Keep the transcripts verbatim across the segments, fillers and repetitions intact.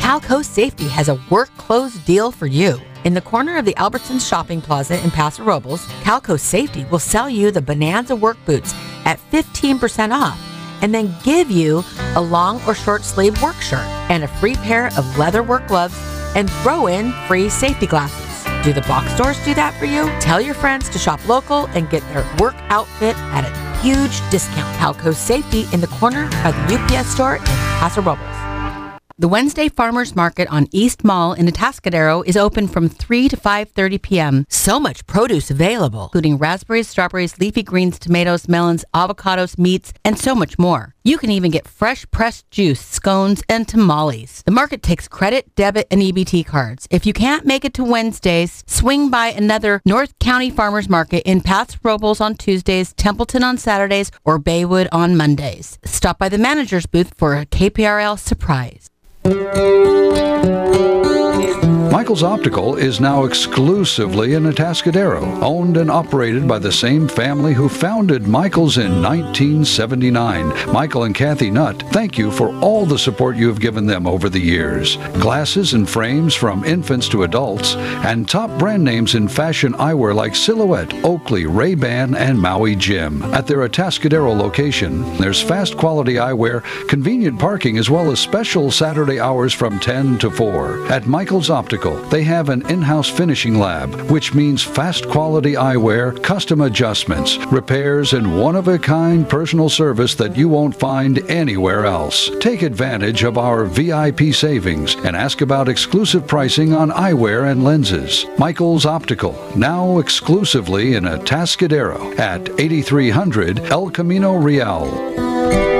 Calco Safety has a work clothes deal for you. In the corner of the Albertsons Shopping Plaza in Paso Robles, Calco Safety will sell you the Bonanza work boots at fifteen percent off and then give you a long or short sleeve work shirt and a free pair of leather work gloves and throw in free safety glasses. Do the box stores do that for you? Tell your friends to shop local and get their work outfit at a huge discount. Calco Safety in the corner of the U P S store in Paso Robles. The Wednesday Farmers Market on East Mall in Atascadero is open from three to five thirty p.m. So much produce available, including raspberries, strawberries, leafy greens, tomatoes, melons, avocados, meats, and so much more. You can even get fresh pressed juice, scones, and tamales. The market takes credit, debit, and E B T cards. If you can't make it to Wednesdays, swing by another North County Farmers Market in Paso Robles on Tuesdays, Templeton on Saturdays, or Baywood on Mondays. Stop by the manager's booth for a K P R L surprise. Michael's Optical is now exclusively in Atascadero, owned and operated by the same family who founded Michael's in nineteen seventy-nine. Michael and Kathy Nutt, thank you for all the support you have given them over the years. Glasses and frames from infants to adults, and top brand names in fashion eyewear like Silhouette, Oakley, Ray-Ban, and Maui Jim. At their Atascadero location, there's fast quality eyewear, convenient parking, as well as special Saturday hours from ten to four. At Michael's Optical, they have an in-house finishing lab, which means fast quality eyewear, custom adjustments, repairs, and one-of-a-kind personal service that you won't find anywhere else. Take advantage of our V I P savings and ask about exclusive pricing on eyewear and lenses. Michael's Optical, now exclusively in Atascadero at eighty-three hundred El Camino Real.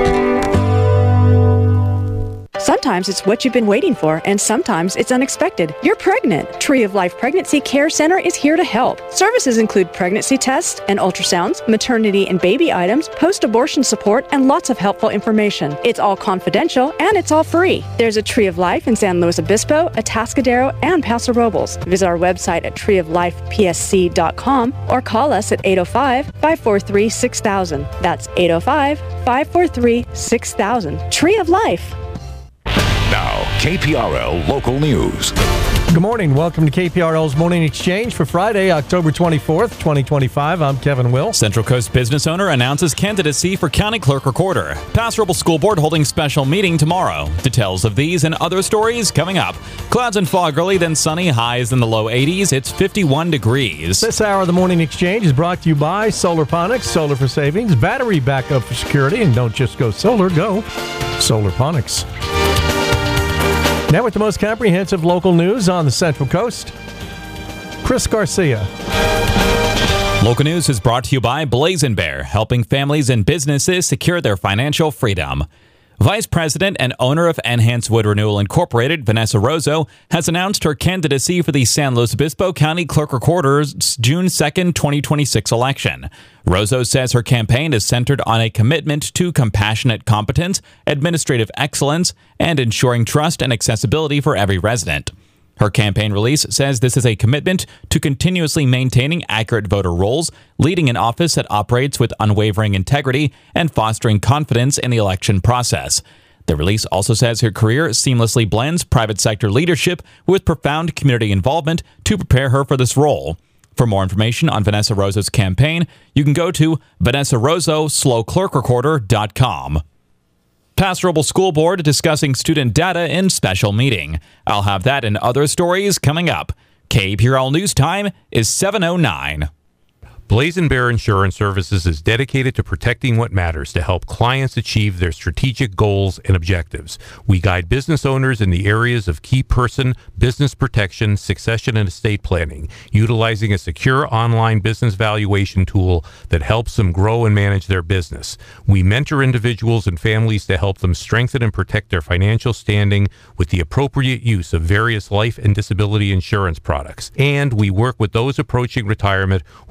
Sometimes it's what you've been waiting for, and sometimes it's unexpected. You're pregnant. Tree of Life Pregnancy Care Center is here to help. Services include pregnancy tests and ultrasounds, maternity and baby items, post-abortion support, and lots of helpful information. It's all confidential, and it's all free. There's a Tree of Life in San Luis Obispo, Atascadero, and Paso Robles. Visit our website at tree of life p s c dot com or call us at eight oh five, five four three, six thousand. That's eight oh five, five four three, six thousand. Tree of Life. Now, K P R L Local News. Good morning. Welcome to K P R L's Morning Exchange for Friday, October twenty-fourth, twenty twenty-five. I'm Kevin Will. Central Coast business owner announces candidacy for County Clerk Recorder. Paso Robles School Board holding special meeting tomorrow. Details of these and other stories coming up. Clouds and fog early, then sunny, highs in the low eighties. It's fifty-one degrees. This hour of the Morning Exchange is brought to you by Solarponics, solar for savings, battery backup for security, and don't just go solar, go Solarponics. Now with the most comprehensive local news on the Central Coast, Chris Garcia. Local news is brought to you by Blazing Bear, helping families and businesses secure their financial freedom. Vice President and owner of Enhanced Wood Renewal Incorporated, Vanessa Rozo, has announced her candidacy for the San Luis Obispo County Clerk Recorder's June second, twenty twenty-six election. Rozo says her campaign is centered on a commitment to compassionate competence, administrative excellence, and ensuring trust and accessibility for every resident. Her campaign release says this is a commitment to continuously maintaining accurate voter rolls, leading an office that operates with unwavering integrity, and fostering confidence in the election process. The release also says her career seamlessly blends private sector leadership with profound community involvement to prepare her for this role. For more information on Vanessa Rozo's campaign, you can go to vanessa rozo slow clerk recorder dot com. Paso Robles School Board discussing student data in special meeting. I'll have that and other stories coming up. K P R L News Time is seven oh nine. Blazing Bear Insurance Services is dedicated to protecting what matters to help clients achieve their strategic goals and objectives. We guide business owners in the areas of key person, business protection, succession, and estate planning, utilizing a secure online business valuation tool that helps them grow and manage their business. We mentor individuals and families to help them strengthen and protect their financial standing with the appropriate use of various life and disability insurance products. And we work with those approaching retirement who are interested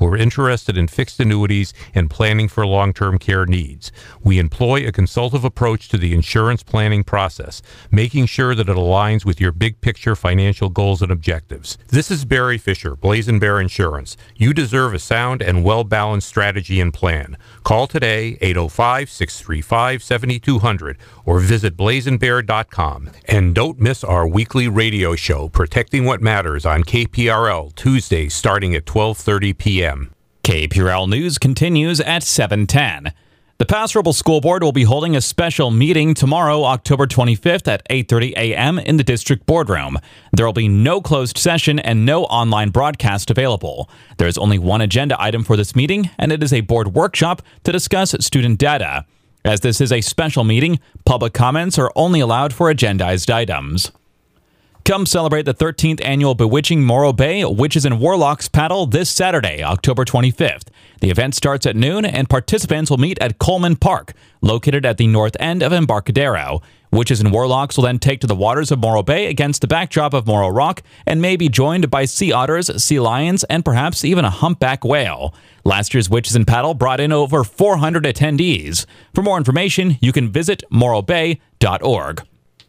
interested in fixed annuities and planning for long-term care needs. We employ a consultative approach to the insurance planning process, making sure that it aligns with your big picture financial goals and objectives. This is Barry Fisher, Blazing Bear Insurance. You deserve a sound and well-balanced strategy and plan. Call today, eight oh five, six three five, seven two zero zero, or visit blazing bear dot com. And don't miss our weekly radio show, Protecting What Matters, on K P R L, Tuesdays starting at twelve thirty p.m. K P R L News continues at seven ten. The Paso Robles School Board will be holding a special meeting tomorrow, October twenty-fifth at eight thirty a.m. in the district boardroom. There will be no closed session and no online broadcast available. There is only one agenda item for this meeting, and it is a board workshop to discuss student data. As this is a special meeting, public comments are only allowed for agendized items. Come celebrate the thirteenth annual Bewitching Morro Bay Witches and Warlocks Paddle this Saturday, October twenty-fifth. The event starts at noon, and participants will meet at Coleman Park, located at the north end of Embarcadero. Witches and Warlocks will then take to the waters of Morro Bay against the backdrop of Morro Rock and may be joined by sea otters, sea lions, and perhaps even a humpback whale. Last year's Witches and Paddle brought in over four hundred attendees. For more information, you can visit morro bay dot org.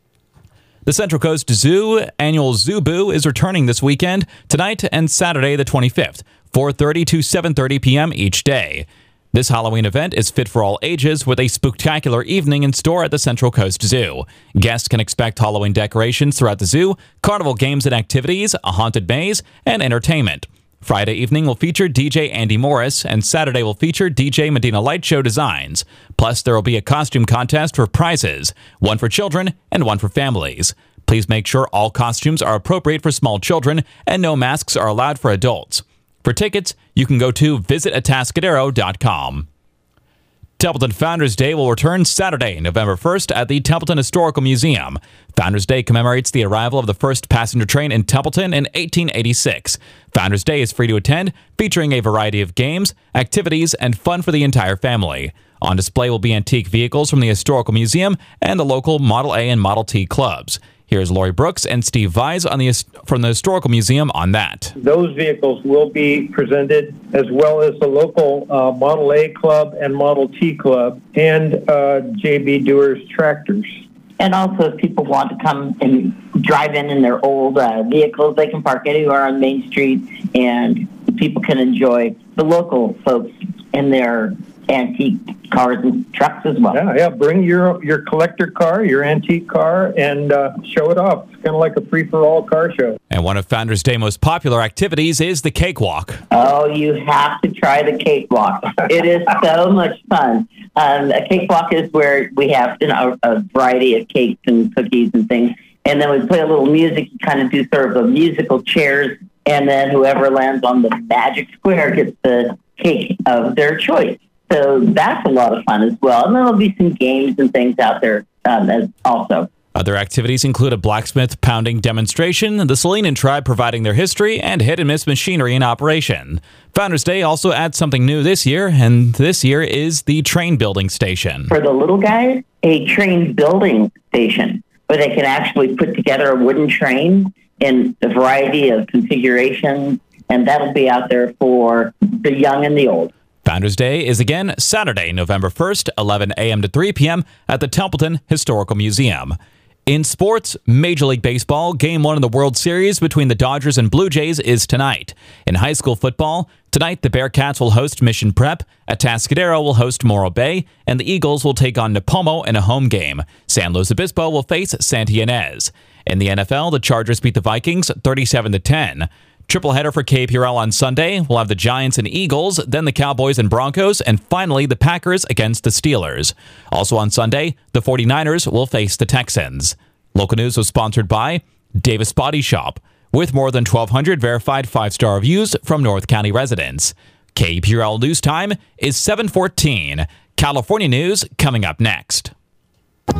The Central Coast Zoo annual Zoo Boo is returning this weekend, tonight and Saturday the twenty-fifth, four thirty to seven thirty p.m. each day. This Halloween event is fit for all ages with a spectacular evening in store at the Central Coast Zoo. Guests can expect Halloween decorations throughout the zoo, carnival games and activities, a haunted maze, and entertainment. Friday evening will feature D J Andy Morris, and Saturday will feature D J Medina Light Show Designs. Plus, there will be a costume contest for prizes, one for children and one for families. Please make sure all costumes are appropriate for small children and no masks are allowed for adults. For tickets, you can go to visit atascadero dot com. Templeton Founders Day will return Saturday, November first at the Templeton Historical Museum. Founders Day commemorates the arrival of the first passenger train in Templeton in eighteen eighty-six. Founders Day is free to attend, featuring a variety of games, activities, and fun for the entire family. On display will be antique vehicles from the Historical Museum and the local Model A and Model T clubs. Here's Lori Brooks and Steve Vise on the, from the Historical Museum on that. Those vehicles will be presented, as well as the local uh, Model A Club and Model T Club, and uh, J B Dewar's tractors. And also, if people want to come and drive in in their old uh, vehicles, they can park anywhere on Main Street, and people can enjoy the local folks in their antique cars and trucks as well. Yeah, yeah. Bring your your collector car, your antique car, and uh, show it off. It's kind of like a free-for-all car show. And one of Founders Day most popular activities is the cakewalk. Oh, you have to try the cakewalk. It is so much fun. Um, a cakewalk is where we have, you know, a variety of cakes and cookies and things, and then we play a little music, kind of do sort of a musical chairs, and then whoever lands on the magic square gets the cake of their choice. So that's a lot of fun as well. And there'll be some games and things out there um, as also. Other activities include a blacksmith pounding demonstration, the Salinan tribe providing their history, and hit and miss machinery in operation. Founders Day also adds something new this year, and this year is the train building station. For the little guys, a train building station where they can actually put together a wooden train in a variety of configurations, and that'll be out there for the young and the old. Founders Day is again Saturday, November first, eleven a.m. to three p.m. at the Templeton Historical Museum. In sports, Major League Baseball, Game one of the World Series between the Dodgers and Blue Jays is tonight. In high school football, tonight the Bearcats will host Mission Prep, Atascadero will host Morro Bay, and the Eagles will take on Nipomo in a home game. San Luis Obispo will face Santa Ynez. In the N F L, the Chargers beat the Vikings thirty-seven to ten. Triple header for K P R L on Sunday. We'll have the Giants and Eagles, then the Cowboys and Broncos, and finally the Packers against the Steelers. Also on Sunday, the 49ers will face the Texans. Local news was sponsored by Davis Body Shop, with more than twelve hundred verified five-star reviews from North County residents. K P R L News Time is seven fourteen. California news coming up next.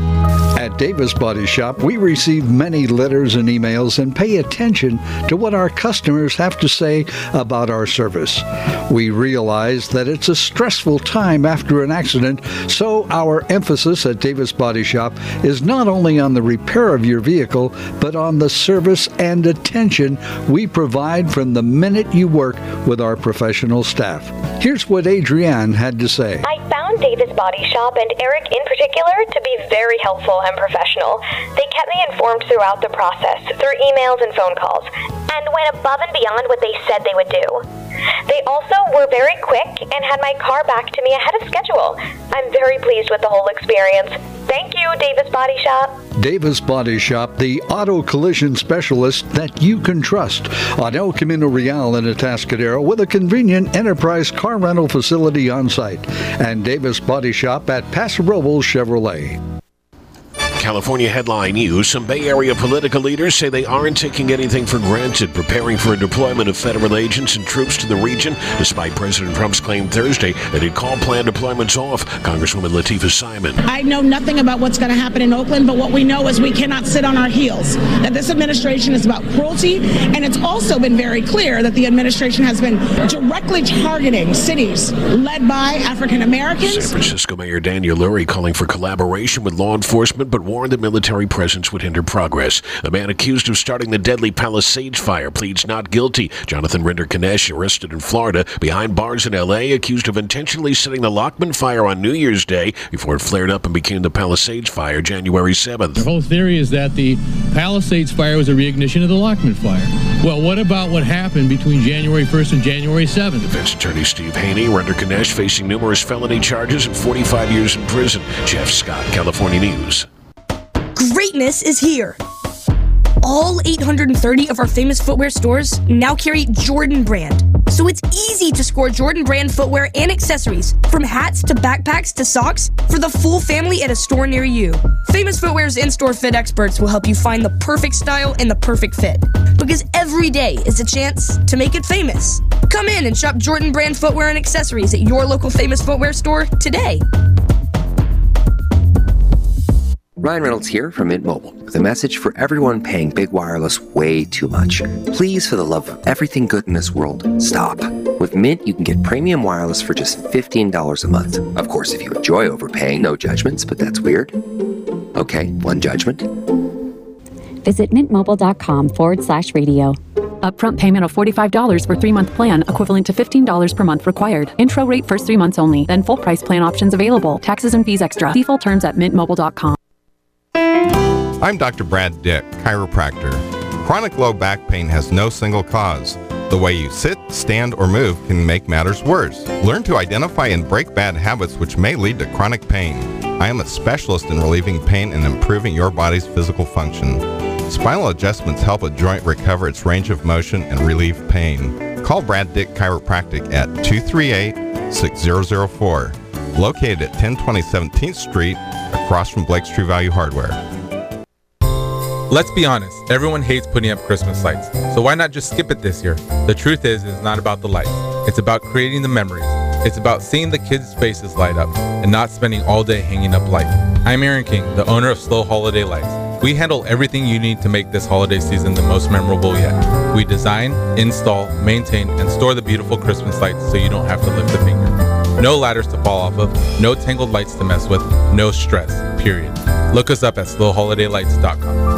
At Davis Body Shop, we receive many letters and emails and pay attention to what our customers have to say about our service. We realize that it's a stressful time after an accident, so our emphasis at Davis Body Shop is not only on the repair of your vehicle, but on the service and attention we provide from the minute you work with our professional staff. Here's what Adrienne had to say. I found Davis Body Shop and Eric in particular to be very helpful and professional. They kept me informed throughout the process, through emails and phone calls, and went above and beyond what they said they would do. They also were very quick and had my car back to me ahead of schedule. I'm very pleased with the whole experience. Thank you, Davis Body Shop. Davis Body Shop, the auto collision specialist that you can trust on El Camino Real in Atascadero, with a convenient enterprise car rental facility on site, and Davis Body Shop at Paso Robles Chevrolet. California headline news. Some Bay Area political leaders say they aren't taking anything for granted, preparing for a deployment of federal agents and troops to the region, despite President Trump's claim Thursday that he'd call planned deployments off. Congresswoman Latifah Simon. I know nothing about what's going to happen in Oakland, but what we know is we cannot sit on our heels. That this administration is about cruelty, and it's also been very clear that the administration has been directly targeting cities led by African Americans. San Francisco Mayor Daniel Lurie calling for collaboration with law enforcement, but warned that military presence would hinder progress. The man accused of starting the deadly Palisades fire pleads not guilty. Jonathan Rinder-Kanesh, arrested in Florida behind bars in L A, accused of intentionally setting the Lockman fire on New Year's Day before it flared up and became the Palisades fire January seventh. The whole theory is that the Palisades fire was a reignition of the Lockman fire. Well, what about what happened between January first and January seventh? Defense attorney Steve Haney, Rinder-Kanesh facing numerous felony charges and forty-five years in prison. Jeff Scott, California News. Greatness is here. All eight hundred thirty of our famous footwear stores now carry Jordan brand. So it's easy to score Jordan brand footwear and accessories, from hats to backpacks to socks, for the full family at a store near you. Famous Footwear's in-store fit experts will help you find the perfect style and the perfect fit. Because every day is a chance to make it famous. Come in and shop Jordan brand footwear and accessories at your local Famous Footwear store today. Ryan Reynolds here from Mint Mobile with a message for everyone paying big wireless way too much. Please, for the love of everything good in this world, stop. With Mint, you can get premium wireless for just fifteen dollars a month. Of course, if you enjoy overpaying, no judgments, but that's weird. Okay, one judgment. Visit mintmobile.com forward slash radio. Upfront payment of forty-five dollars for three-month plan, equivalent to fifteen dollars per month required. Intro rate first three months only, then full price plan options available. Taxes and fees extra. See full terms at mint mobile dot com. I'm Doctor Brad Dick, chiropractor. Chronic low back pain has no single cause. The way you sit, stand, or move can make matters worse. Learn to identify and break bad habits which may lead to chronic pain. I am a specialist in relieving pain and improving your body's physical function. Spinal adjustments help a joint recover its range of motion and relieve pain. Call Brad Dick Chiropractic at two three eight, six zero zero four. Located at ten twenty seventeenth Street, across from Blake's True Value Hardware. Let's be honest, everyone hates putting up Christmas lights, so why not just skip it this year? The truth is, it's not about the lights. It's about creating the memories. It's about seeing the kids' faces light up and not spending all day hanging up lights. I'm Aaron King, the owner of Slow Holiday Lights. We handle everything you need to make this holiday season the most memorable yet. We design, install, maintain, and store the beautiful Christmas lights so you don't have to lift a finger. No ladders to fall off of, no tangled lights to mess with, no stress, period. Look us up at slow holiday lights dot com.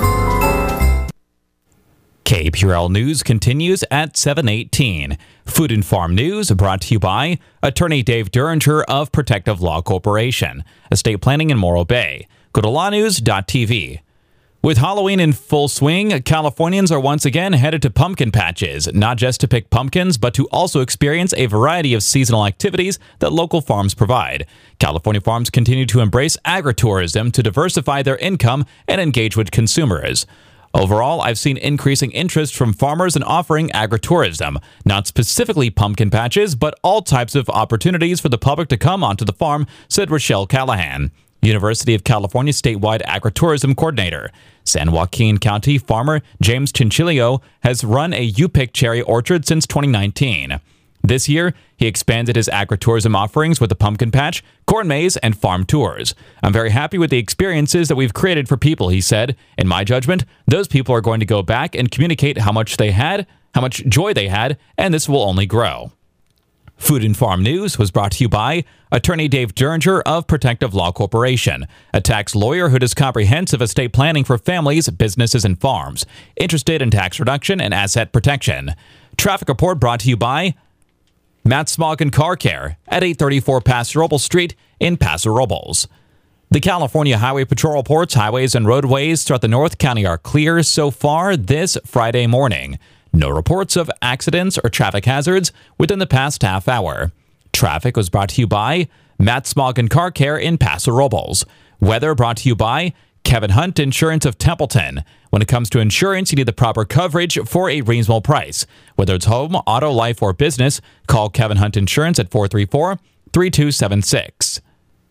K P R L News continues at seven eighteen. Food and Farm News brought to you by Attorney Dave Duringer of Protective Law Corporation, Estate Planning in Morro Bay. Go to law news dot t v. With Halloween in full swing, Californians are once again headed to pumpkin patches, not just to pick pumpkins, but to also experience a variety of seasonal activities that local farms provide. California farms continue to embrace agritourism to diversify their income and engage with consumers. Overall, I've seen increasing interest from farmers in offering agritourism, not specifically pumpkin patches, but all types of opportunities for the public to come onto the farm, said Rochelle Callahan, University of California statewide agritourism coordinator. San Joaquin County farmer James Chinchillo has run a U-Pick cherry orchard since twenty nineteen. This year, he expanded his agritourism offerings with the pumpkin patch, corn maze, and farm tours. I'm very happy with the experiences that we've created for people, he said. In my judgment, those people are going to go back and communicate how much they had, how much joy they had, and this will only grow. Food and Farm News was brought to you by Attorney Dave Derringer of Protective Law Corporation, a tax lawyer who does comprehensive estate planning for families, businesses, and farms, interested in tax reduction and asset protection. Traffic report brought to you by Matt Smogin Car Care at eight thirty-four Paso Robles Street in Paso Robles. The California Highway Patrol reports highways and roadways throughout the North County are clear so far this Friday morning. No reports of accidents or traffic hazards within the past half hour. Traffic was brought to you by Matt Smogin Car Care in Paso Robles. Weather brought to you by Kevin Hunt Insurance of Templeton. When it comes to insurance, you need the proper coverage for a reasonable price. Whether it's home, auto, life, or business, call Kevin Hunt Insurance at four three four, three two seven six.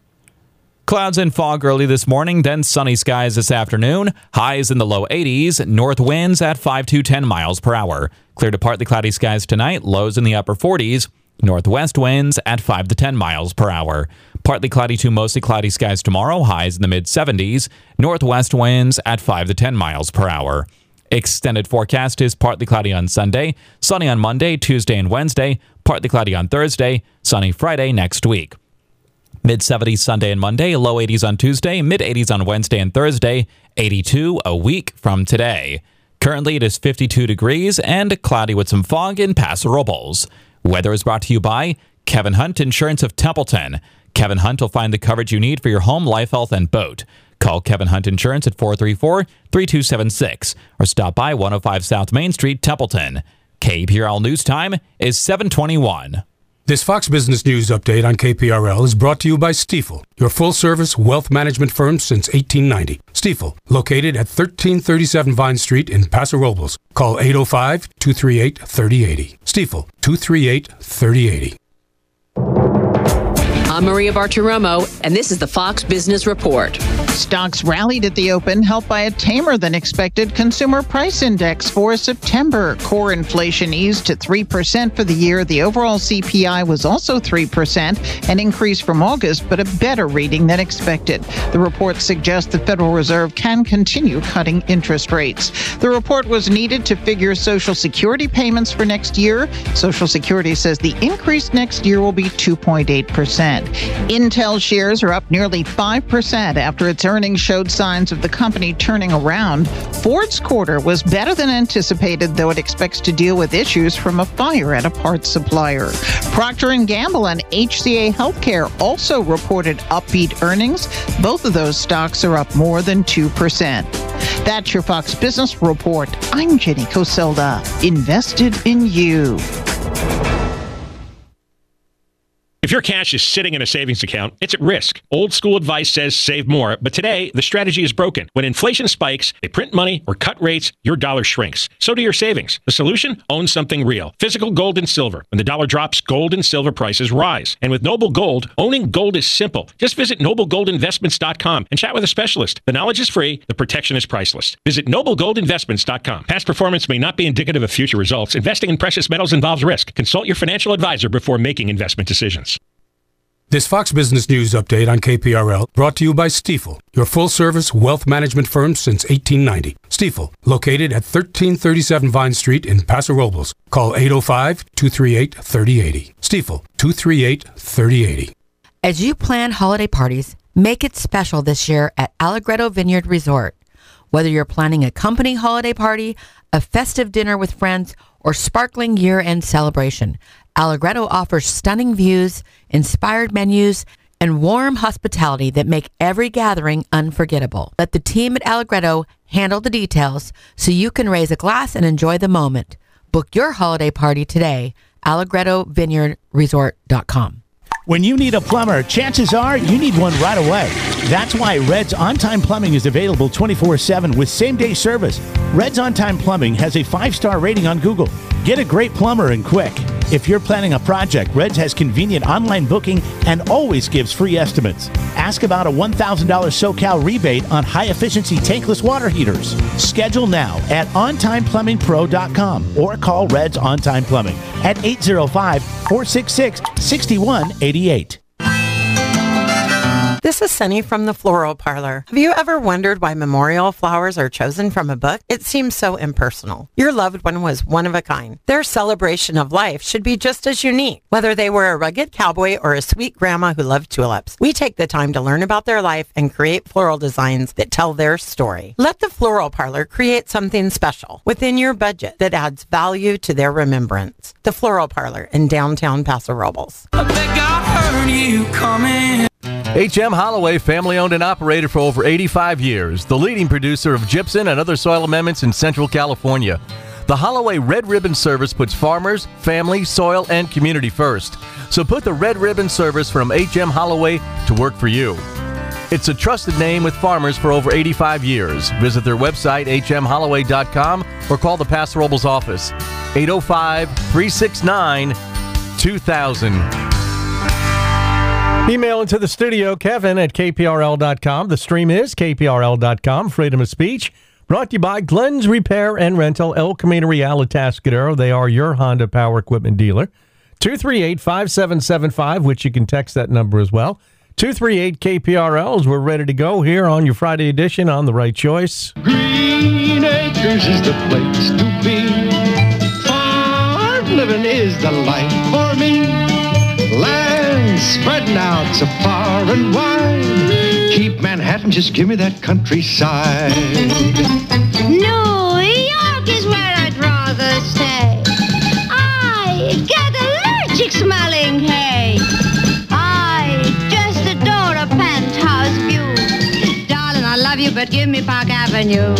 Clouds and fog early this morning, then sunny skies this afternoon. Highs in the low eighties. North winds at five to ten miles per hour. Clear to partly cloudy skies tonight. Lows in the upper forties. Northwest winds at five to ten miles per hour. Partly cloudy to mostly cloudy skies tomorrow. Highs in the mid seventies. Northwest winds at five to ten miles per hour. Extended forecast is partly cloudy on Sunday. Sunny on Monday, Tuesday, and Wednesday. Partly cloudy on Thursday. Sunny Friday next week. mid seventies Sunday and Monday, low eighties on Tuesday, mid eighties on Wednesday and Thursday, eighty-two a week from today. Currently, it is fifty-two degrees and cloudy with some fog in Paso Robles. Weather is brought to you by Kevin Hunt Insurance of Templeton. Kevin Hunt will find the coverage you need for your home, life, health, and boat. Call Kevin Hunt Insurance at four three four, three two seven six or stop by one oh five South Main Street, Templeton. K P R L News Time is seven twenty-one. This Fox Business News update on K P R L is brought to you by Stifel, your full-service wealth management firm since eighteen ninety. Stifel, located at thirteen thirty-seven Vine Street in Paso Robles. Call eight oh five, two three eight, three oh eight oh. Stifel, two three eight, three oh eight oh. I'm Maria Bartiromo, and this is the Fox Business Report. Stocks rallied at the open, helped by a tamer than expected consumer price index for September. Core inflation eased to three percent for the year. The overall C P I was also three percent, an increase from August, but a better reading than expected. The report suggests the Federal Reserve can continue cutting interest rates. The report was needed to figure Social Security payments for next year. Social Security says the increase next year will be two point eight percent. Intel shares are up nearly five percent after its earnings showed signs of the company turning around. Ford's quarter was better than anticipated, though it expects to deal with issues from a fire at a parts supplier. Procter and Gamble and H C A Healthcare also reported upbeat earnings. Both of those stocks are up more than two percent. That's your Fox Business Report. I'm Jenny Coselda. Invested in you. If your cash is sitting in a savings account, it's at risk. Old school advice says save more, but today the strategy is broken. When inflation spikes, they print money or cut rates, your dollar shrinks. So do your savings. The solution? Own something real. Physical gold and silver. When the dollar drops, gold and silver prices rise. And with Noble Gold, owning gold is simple. Just visit noble gold investments dot com and chat with a specialist. The knowledge is free. The protection is priceless. Visit noble gold investments dot com. Past performance may not be indicative of future results. Investing in precious metals involves risk. Consult your financial advisor before making investment decisions. This Fox Business News update on K P R L brought to you by Stifel, your full-service wealth management firm since eighteen ninety. Stifel, located at thirteen thirty-seven Vine Street in Paso Robles. Call eight oh five, two three eight, three oh eight oh. Stifel, two three eight, three oh eight oh. As you plan holiday parties, make it special this year at Allegretto Vineyard Resort. Whether you're planning a company holiday party, a festive dinner with friends, or sparkling year-end celebration, Allegretto offers stunning views, inspired menus, and warm hospitality that make every gathering unforgettable. Let the team at Allegretto handle the details so you can raise a glass and enjoy the moment. Book your holiday party today, allegretto vineyard resort dot com. When you need a plumber, chances are you need one right away. That's why Red's On-Time Plumbing is available twenty-four seven with same-day service. Red's On-Time Plumbing has a five-star rating on Google. Get a great plumber and quick. If you're planning a project, Reds has convenient online booking and always gives free estimates. Ask about a one thousand dollars SoCal rebate on high-efficiency tankless water heaters. Schedule now at on time plumbing pro dot com or call Reds On Time Plumbing at eight zero five, four six six, six one eight eight. This is Sunny from the Floral Parlor. Have you ever wondered why memorial flowers are chosen from a book? It seems so impersonal. Your loved one was one of a kind. Their celebration of life should be just as unique. Whether they were a rugged cowboy or a sweet grandma who loved tulips, we take the time to learn about their life and create floral designs that tell their story. Let the Floral Parlor create something special within your budget that adds value to their remembrance. The Floral Parlor in downtown Paso Robles. I think I heard you coming. H M Holloway, family-owned and operated for over eighty-five years, the leading producer of gypsum and other soil amendments in Central California. The Holloway Red Ribbon Service puts farmers, family, soil, and community first. So put the Red Ribbon Service from H M Holloway to work for you. It's a trusted name with farmers for over eighty-five years. Visit their website, h m holloway dot com, or call the Paso Robles office, eight oh five, three six nine, two thousand. Email into the studio, Kevin at k p r l dot com. The stream is k p r l dot com. Freedom of speech. Brought to you by Glenn's Repair and Rental, El Camino Real, Atascadero. They are your Honda power equipment dealer. two three eight, five seven seven five, which you can text that number as well. two three eight K P R L as we're ready to go here on your Friday edition on The Right Choice. Green Acres is the place to be. Farm living is the life for me. Land spreading out so far and wide. Keep Manhattan, just give me that countryside. New York is where I'd rather stay. I get allergic smelling hay. I just adore a penthouse view. Darling, I love you, but give me Park Avenue.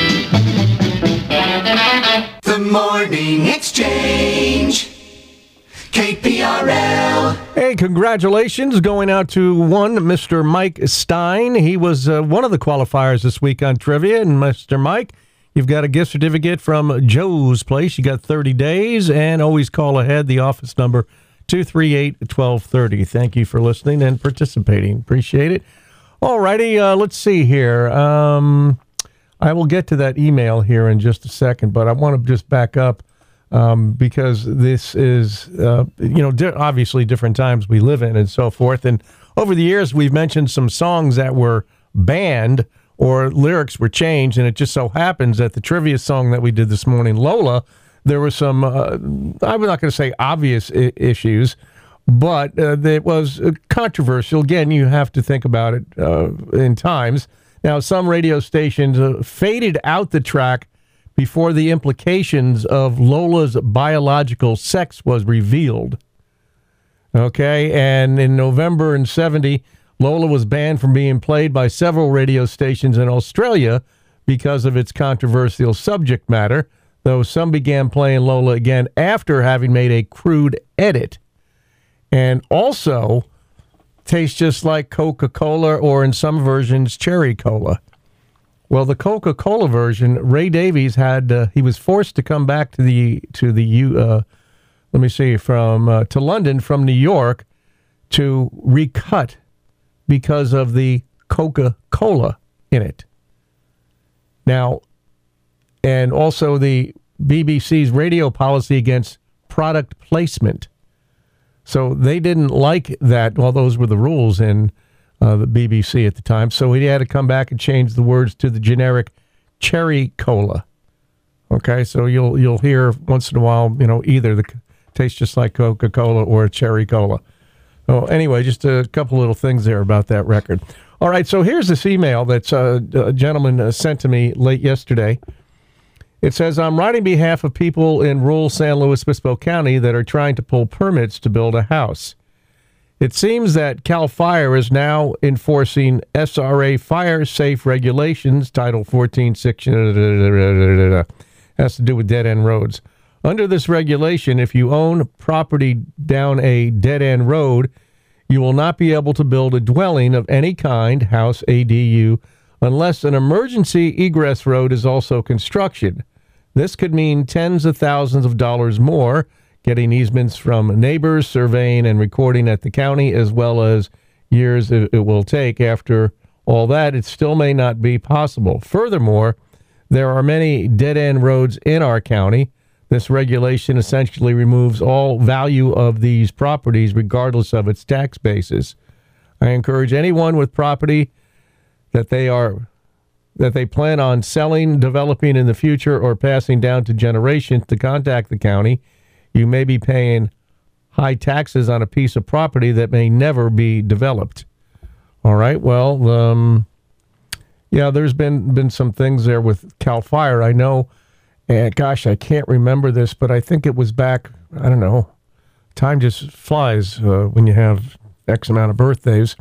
The Morning Exchange. K P R L. Hey, congratulations going out to one Mister Mike Stein. He was uh, one of the qualifiers this week on trivia. And Mister Mike, you've got a gift certificate from Joe's Place. You got thirty days, and always call ahead. The office number two three eight, one two three zero. Thank you for listening and participating. Appreciate it. All righty, uh, let's see here. Um, I will get to that email here in just a second, but I want to just back up. Um, because this is, uh, you know, di- obviously different times we live in and so forth. And over the years, we've mentioned some songs that were banned or lyrics were changed. And it just so happens that the trivia song that we did this morning, Lola, there were some, uh, I'm not going to say obvious I- issues, but uh, it was controversial. Again, you have to think about it uh, in times. Now, some radio stations uh, faded out the track before the implications of Lola's biological sex was revealed. Okay, and in November in seventy, Lola was banned from being played by several radio stations in Australia because of its controversial subject matter, though some began playing Lola again after having made a crude edit. And also tastes just like Coca-Cola, or in some versions, Cherry Cola. Well, the Coca-Cola version, Ray Davies had, uh, he was forced to come back to the, to the, uh, let me see, from, uh, to London from New York to recut because of the Coca-Cola in it. Now, and also the B B C's radio policy against product placement. So they didn't like that. Well, those were the rules in Uh, the B B C at the time, so he had to come back and change the words to the generic Cherry Cola. Okay, so you'll you'll hear once in a while, you know, either the tastes just like Coca-Cola or Cherry Cola. So anyway, just a couple little things there about that record. All right, so here's this email that uh, a gentleman uh, sent to me late yesterday. It says, I'm writing on behalf of people in rural San Luis Obispo County that are trying to pull permits to build a house. It seems that CAL FIRE is now enforcing S R A fire safe regulations, Title fourteen, section, has to do with dead-end roads. Under this regulation, if you own property down a dead-end road, you will not be able to build a dwelling of any kind, house, A D U, unless an emergency egress road is also constructed. This could mean tens of thousands of dollars more. getting easements from neighbors, surveying and recording at the county, as well as years it, it will take. After all that, it still may not be possible. Furthermore, there are many dead-end roads in our county. This regulation essentially removes all value of these properties, regardless of its tax basis. I encourage anyone with property that they are that they plan on selling, developing in the future, or passing down to generations to contact the county. You may be paying high taxes on a piece of property that may never be developed. All right, well, um, yeah, there's been, been some things there with CAL FIRE. I know, and gosh, I can't remember this, but I think it was back, I don't know, time just flies uh, when you have X amount of birthdays.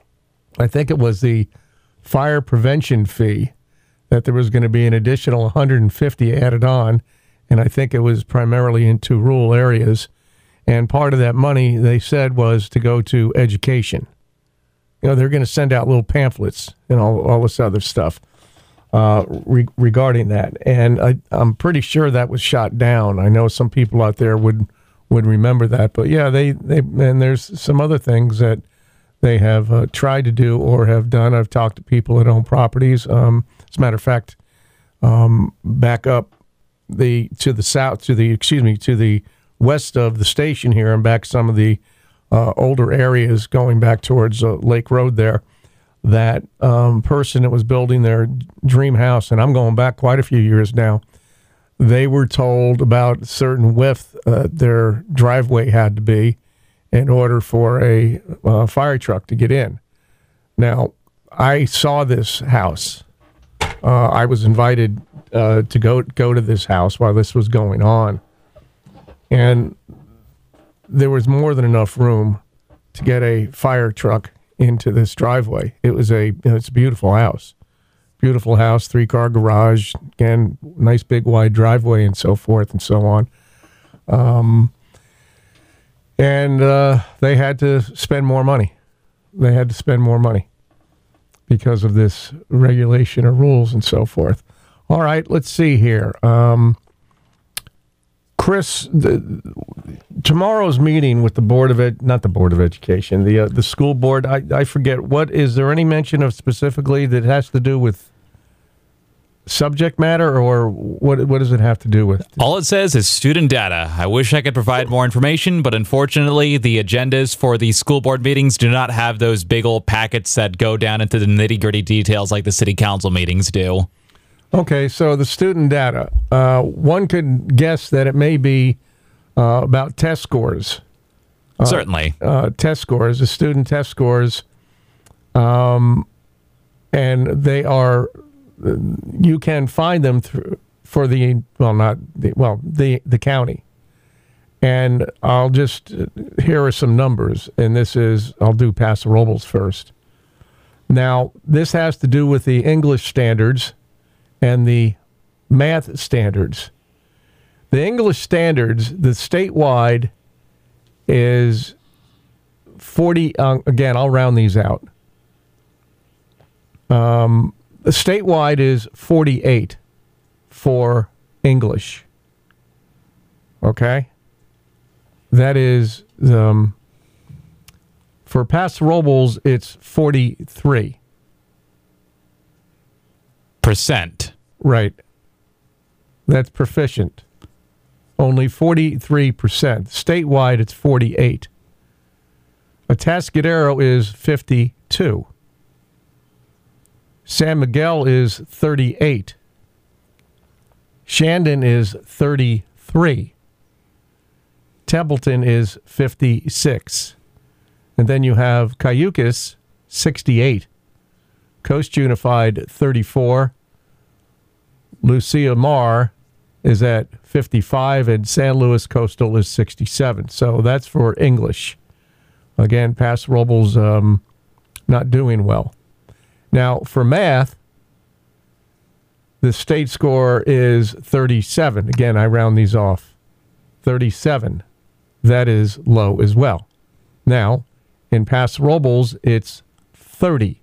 I think it was the fire prevention fee that there was going to be an additional one hundred fifty added on, and I think it was primarily into rural areas. And part of that money, they said, was to go to education. You know, they're going to send out little pamphlets and all, all this other stuff uh, re- regarding that. And I, I'm pretty sure that was shot down. I know some people out there would would remember that. But yeah, they, they and there's some other things that they have uh, tried to do or have done. I've talked to people that own properties. Um, as a matter of fact, um, back up the to the south, to the excuse me, to the west of the station here, and back some of the uh, older areas going back towards uh, Lake Road there. That um, person that was building their dream house, and I'm going back quite a few years now, they were told about a certain width uh, their driveway had to be in order for a uh, fire truck to get in. Now, I saw this house. Uh, I was invited uh, to go go to this house while this was going on, and there was more than enough room to get a fire truck into this driveway. It was a it's a beautiful house, beautiful house, three car garage, again, nice big wide driveway, and so forth and so on. Um, and uh, they had to spend more money. They had to spend more money because of this regulation or rules and so forth. All right, let's see here. Um, Chris, the, tomorrow's meeting with the Board of Ed, not the Board of Education, the uh, the school board, I, I forget, what, is there any mention of specifically that has to do with subject matter, or what what does it have to do with? All it says is student data. I wish I could provide more information, but unfortunately, the agendas for the school board meetings do not have those big old packets that go down into the nitty-gritty details like the city council meetings do. Okay, so the student data. Uh, one could guess that it may be uh, about test scores. Uh, Certainly. Uh, test scores, the student test scores. Um, and they are... You can find them through for the well, not the well the the county, and I'll just here are some numbers, and this is I'll do Paso Robles first. Now this has to do with the English standards and the math standards. The English standards, the statewide is forty. Uh, again, I'll round these out. Um. The statewide is forty-eight for English. Okay? That is, um, for Paso Robles, it's forty-three. Percent. Right. That's proficient. Only forty-three percent. Statewide, it's forty-eight. Atascadero is fifty-two. San Miguel is thirty-eight. Shandon is thirty-three. Templeton is fifty-six. And then you have Cayucas, sixty-eight. Coast Unified, thirty-four. Lucia Mar is at fifty-five, and San Luis Coastal is sixty-seven. So that's for English. Again, Paso Robles um, not doing well. Now, for math, the state score is thirty-seven. Again, I round these off. thirty-seven. That is low as well. Now, in Paso Robles, it's thirty.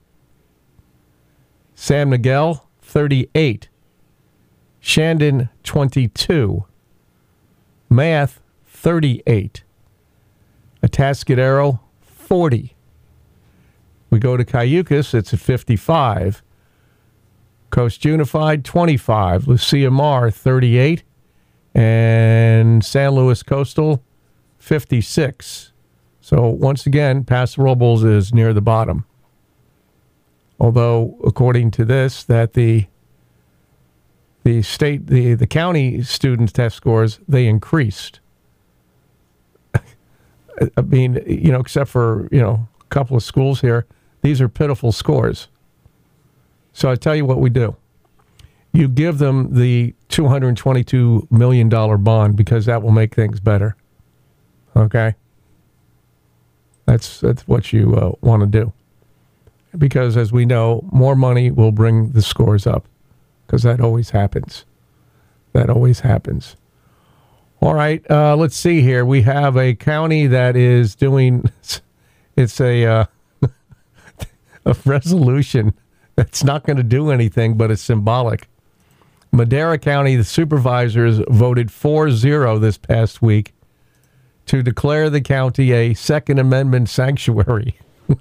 San Miguel, thirty-eight. Shandon, twenty-two. Math, thirty-eight. Atascadero, forty. We go to Cayucas, it's at fifty-five. Coast Unified, twenty-five. Lucia Mar, thirty-eight. And San Luis Coastal, fifty-six. So once again, Paso Robles is near the bottom. Although, according to this, that the the state, the, the county student test scores, they increased. I mean, you know, except for, you know, a couple of schools here, these are pitiful scores. So I tell you what we do. You give them the two hundred twenty-two million dollars bond because that will make things better. Okay? That's that's what you uh, want to do. Because as we know, more money will bring the scores up. Because that always happens. That always happens. All right, uh, let's see here. We have a county that is doing, it's a, uh, a resolution that's not going to do anything, but it's symbolic. Madera County, the supervisors voted four zero this past week to declare the county a Second Amendment sanctuary.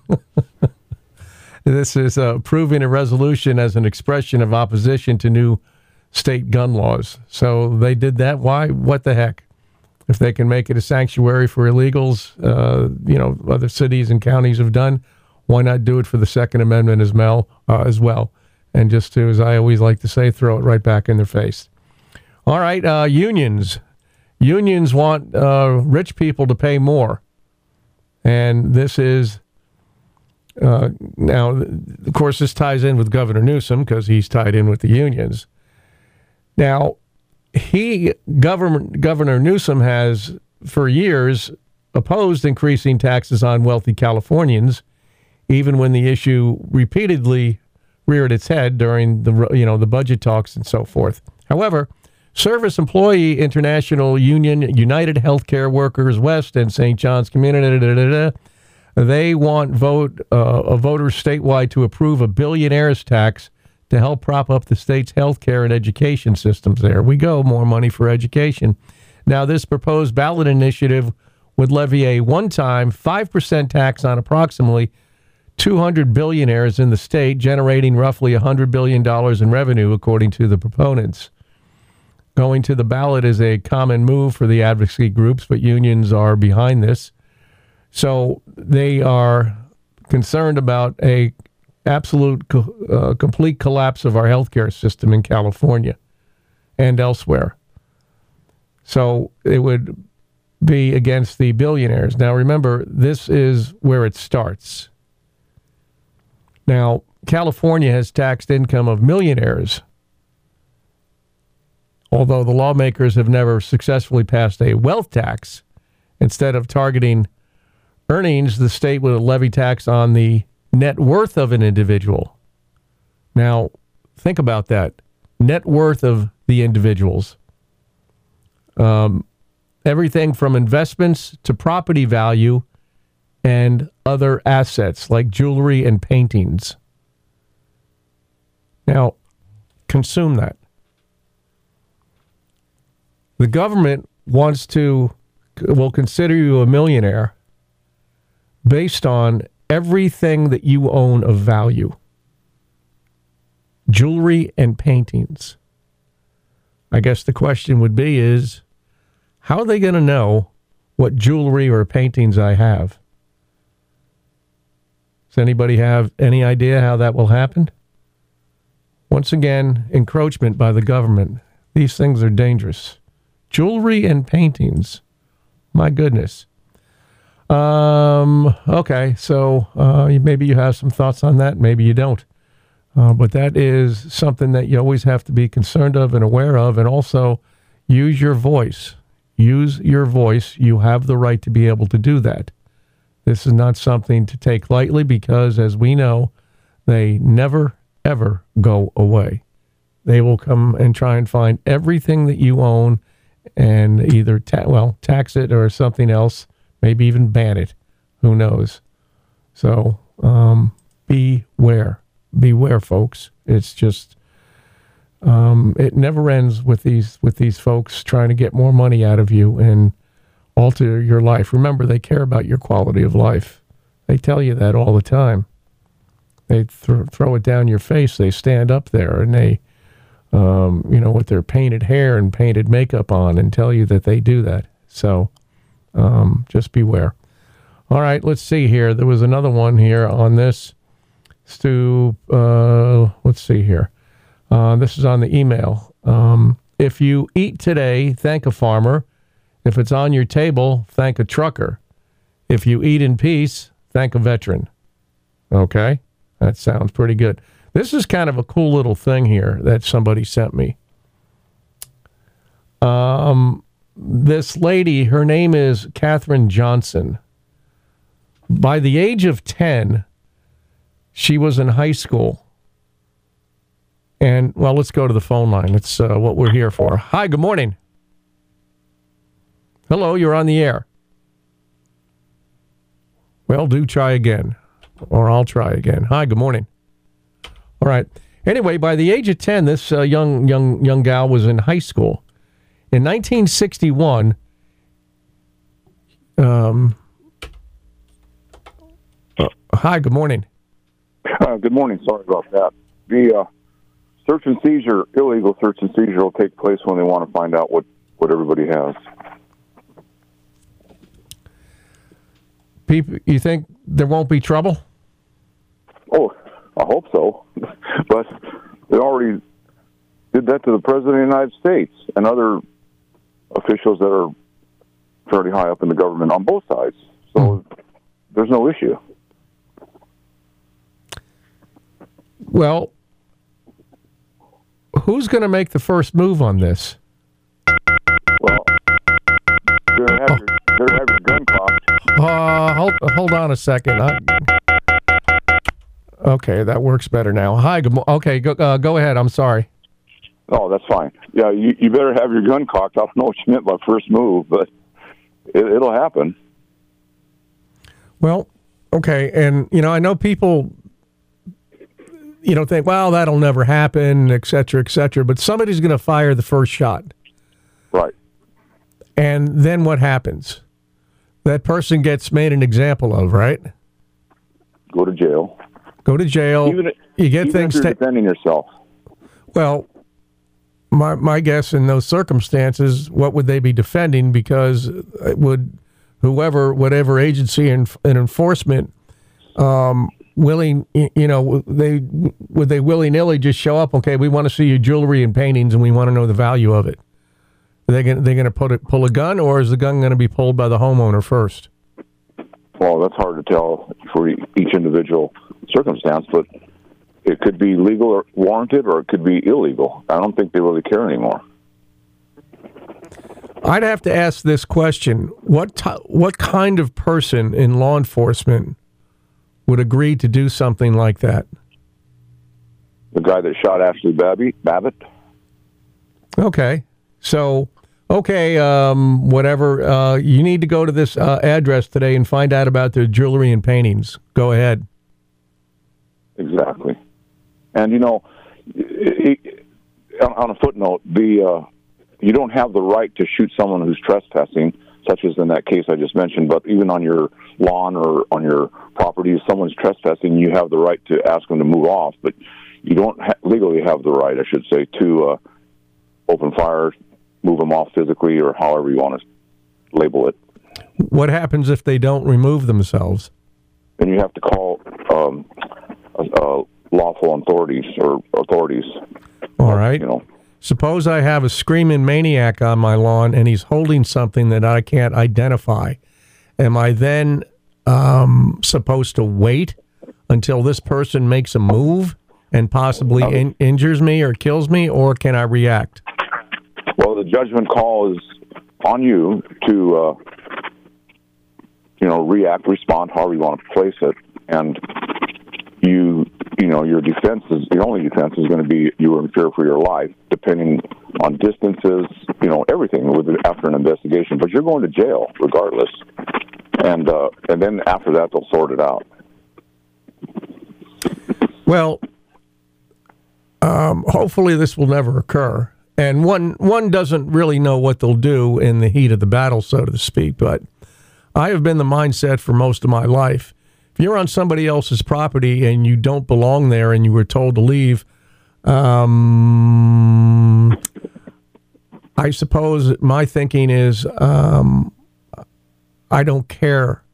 This is uh, approving a resolution as an expression of opposition to new state gun laws. So they did that. Why? What the heck? If they can make it a sanctuary for illegals, uh, you know, other cities and counties have done, why not do it for the Second Amendment as well? Uh, as well? And just to, as I always like to say, throw it right back in their face. All right, uh, unions. Unions want uh, rich people to pay more. And this is, uh, now, of course, this ties in with Governor Newsom because he's tied in with the unions. Now, he, Governor, Governor Newsom has, for years, opposed increasing taxes on wealthy Californians, even when the issue repeatedly reared its head during the, you know, the budget talks and so forth. However, Service Employee International Union, United Healthcare Workers West, and Saint John's Community, da, da, da, da, they want vote uh, a voters statewide to approve a billionaire's tax to help prop up the state's healthcare and education systems. There we go, more money for education. Now, this proposed ballot initiative would levy a one-time five percent tax on approximately two hundred billionaires in the state, generating roughly one hundred billion dollars in revenue, according to the proponents. Going to the ballot is a common move for the advocacy groups, but unions are behind this. So they are concerned about a absolute, uh, complete collapse of our healthcare system in California and elsewhere. So it would be against the billionaires. Now, remember, this is where it starts. Now, California has taxed income of millionaires, although the lawmakers have never successfully passed a wealth tax. Instead of targeting earnings, the state would levy tax on the net worth of an individual. Now, think about that. Net worth of the individuals. Um, everything from investments to property value and other assets like jewelry and paintings. Now, consume that. The government wants to, will consider you a millionaire based on everything that you own of value. Jewelry and paintings. I guess the question would be is, how are they going to know what jewelry or paintings I have? Does anybody have any idea how that will happen? Once again, encroachment by the government. These things are dangerous. Jewelry and paintings. My goodness. Um, okay, so uh, maybe you have some thoughts on that. Maybe you don't. Uh, but that is something that you always have to be concerned of and aware of. And also, use your voice. Use your voice. You have the right to be able to do that. This is not something to take lightly because, as we know, they never, ever go away. They will come and try and find everything that you own and either, ta- well, tax it or something else, maybe even ban it. Who knows? So um, beware. Beware, folks. It's just, um, it never ends with these with these folks trying to get more money out of you. And alter your life. Remember, they care about your quality of life. They tell you that all the time. They th- throw it down your face. They stand up there and they, um, you know, with their painted hair and painted makeup on and tell you that they do that. So um, just beware. All right, let's see here. There was another one here on this. Stu, uh, let's see here. Uh, this is on the email. Um, if you eat today, thank a farmer. If it's on your table, thank a trucker. If you eat in peace, thank a veteran. Okay? That sounds pretty good. This is kind of a cool little thing here that somebody sent me. Um, this lady, her name is Katherine Johnson. By the age of ten, she was in high school. And, well, let's go to the phone line. It's uh, what we're here for. Hi, good morning. Hello, you're on the air. Well, do try again, or I'll try again. Hi, good morning. All right. Anyway, by the age of ten, this uh, young young young gal was in high school. In nineteen sixty-one, um, uh, hi, good morning. Uh, good morning. Sorry about that. The uh, search and seizure, illegal search and seizure, will take place when they want to find out what, what everybody has. People, you think there won't be trouble? Oh, I hope so. But they already did that to the President of the United States and other officials that are fairly high up in the government on both sides. So mm. there's no issue. Well, who's going to make the first move on this? Well, you're going to have, oh. your, have your gun cocked. Uh, hold, hold on a second. I, okay, that works better now. Hi, good mo- Okay, go, uh, go ahead. I'm sorry. Oh, that's fine. Yeah, you, you better have your gun cocked. I don't know what you meant by first move, but it, it'll happen. Well, okay, and, you know, I know people, you know, think, well, that'll never happen, et cetera, et cetera, but somebody's going to fire the first shot. Right. And then what happens? That person gets made an example of, right? Go to jail. Go to jail. Even, you get even things if you're ta- defending yourself. Well, my my guess in those circumstances, what would they be defending? Because it would whoever, whatever agency and, and enforcement, um, willing, you know, they would they willy nilly just show up? Okay, we want to see your jewelry and paintings, and we want to know the value of it. Are they going they going to put it, pull a gun, or is the gun going to be pulled by the homeowner first? Well, that's hard to tell for each individual circumstance, but it could be legal or warranted, or it could be illegal. I don't think they really care anymore. I'd have to ask this question: What t- what kind of person in law enforcement would agree to do something like that? The guy that shot Ashley Babbitt. Okay, so okay, um, whatever. Uh, you need to go to this uh, address today and find out about their jewelry and paintings. Go ahead. Exactly. And, you know, it, it, on a footnote, the uh, you don't have the right to shoot someone who's trespassing, such as in that case I just mentioned, but even on your lawn or on your property, if someone's trespassing, you have the right to ask them to move off, but you don't ha- legally have the right, I should say, to uh, open fire, move them off physically, or however you want to label it. What happens if they don't remove themselves? Then you have to call um, uh, lawful authorities or authorities. All right. You know. Suppose I have a screaming maniac on my lawn and he's holding something that I can't identify. Am I then um, supposed to wait until this person makes a move and possibly in- injures me or kills me, or can I react? Well, the judgment call is on you to, uh, you know, react, respond, however you want to place it, and you, you know, your defense is, the only defense is going to be you were in fear for your life, depending on distances, you know, everything with after an investigation. But you're going to jail regardless, and uh, and then after that they'll sort it out. Well, um, hopefully this will never occur. And one one doesn't really know what they'll do in the heat of the battle, so to speak. But I have been the mindset for most of my life. If you're on somebody else's property and you don't belong there and you were told to leave, um, I suppose my thinking is um, I don't care.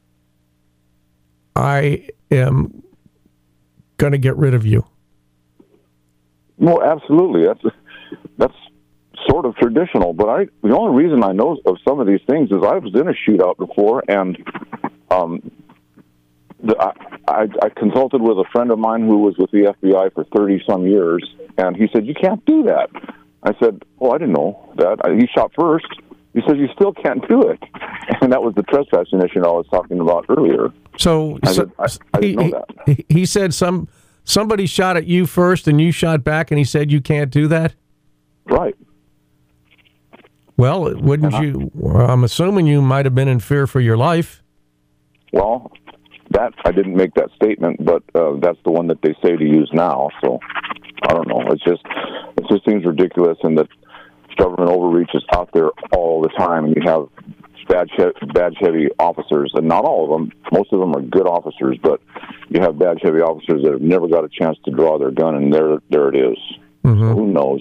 I am going to get rid of you. Well, absolutely. That's that's sort of traditional. But I, the only reason I know of some of these things is I was in a shootout before, and um, the, I, I, I consulted with a friend of mine who was with the F B I for thirty some years, and he said, "You can't do that." I said, "Oh, I didn't know that." I, he shot first. He said, "You still can't do it," and that was the trespassing issue I was talking about earlier. So, I, so did, I, I didn't he, know that. He, he said some somebody shot at you first, and you shot back, and he said you can't do that. Right. Well, wouldn't uh-huh. you? I'm assuming you might have been in fear for your life. Well, that I didn't make that statement, but uh, that's the one that they say to use now. So I don't know. It's just it just seems ridiculous, and that government overreach is out there all the time. And you have badge badge heavy officers, and not all of them. Most of them are good officers, but you have badge heavy officers that have never got a chance to draw their gun, and there there it is. Mm-hmm. So who knows?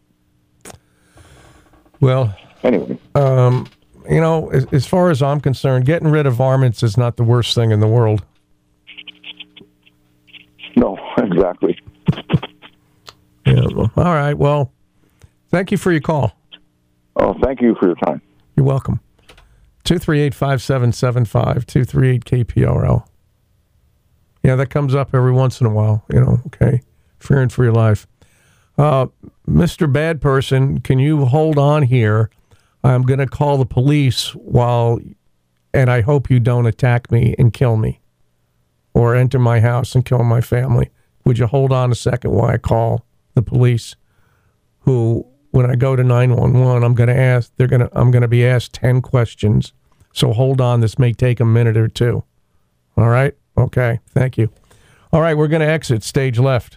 Well, anyway, um, you know, as, as far as I'm concerned, getting rid of varmints is not the worst thing in the world. No, exactly. Yeah. All right. Well, thank you for your call. Oh, thank you for your time. You're welcome. two three eight, five seven seven five, two three eight K P R L. Yeah, that comes up every once in a while, you know, okay. Fearing for your life. Uh, Mister Bad Person, can you hold on here? I'm going to call the police while, and I hope you don't attack me and kill me or enter my house and kill my family. Would you hold on a second while I call the police, who, when I go to nine one one, I'm going to ask, they're going to, I'm going to be asked ten questions. So hold on. This may take a minute or two. All right. Okay. Thank you. All right. We're going to exit stage left.